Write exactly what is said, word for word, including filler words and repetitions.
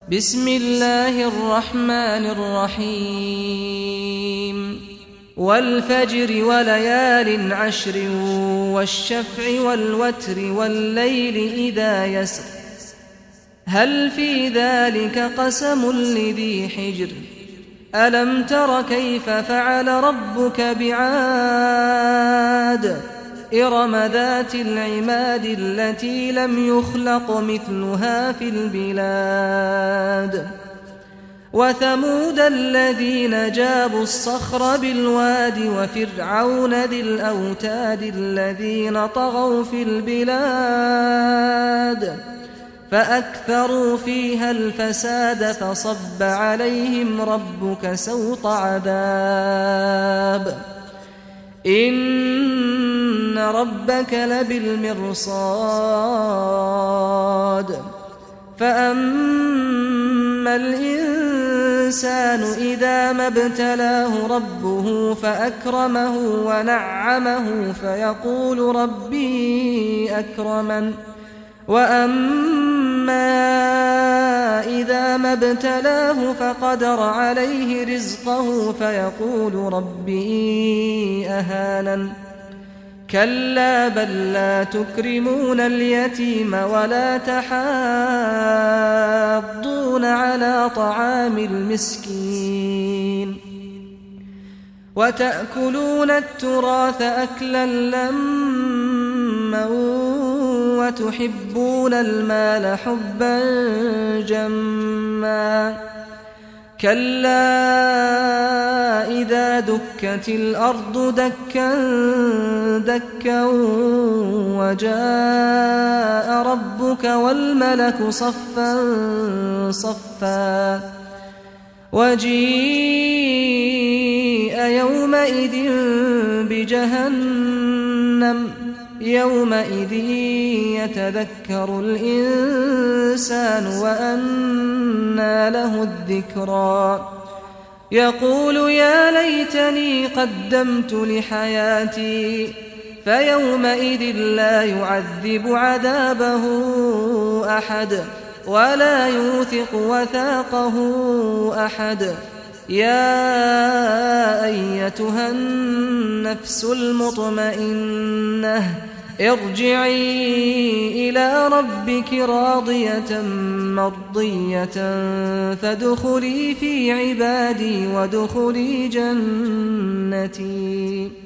بسم الله الرحمن الرحيم والفجر وليال عشر والشفع والوتر والليل إذا يسر هل في ذلك قسم لذي حجر ألم تر كيف فعل ربك بعاد إرم ذات العماد التي لم يخلق مثلها في البلاد وثمود الذين جابوا الصخر بالواد وفرعون ذي الأوتاد الذين طغوا في البلاد فأكثروا فيها الفساد فصب عليهم ربك سوط عذاب إن ربك لبالمرصاد فأما الإنسان إذا ما ابتلاه ربه فأكرمه ونعمه فيقول ربي أكرمن وأما إذا ما ابتلاه فقدر عليه رزقه فيقول ربي أهانن كلا بل لا تكرمون اليتيم ولا تحاضون على طعام المسكين وتأكلون التراث أكلا لما وتحبون المال حبا جما كلا إذا دكت الأرض دكا دكا وجاء ربك والملك صفا صفا وجيء يومئذ بجهنم يومئذ يتذكر الإنسان وأنى له الذكرى يقول يا ليتني قدمت لحياتي فيومئذ لا يعذب عذابه أحد ولا يوثق وثاقه أحد يا أيتها النفس المطمئنة ارجعي إلى ربك راضية مرضية فادخلي في عبادي وادخلي جنتي.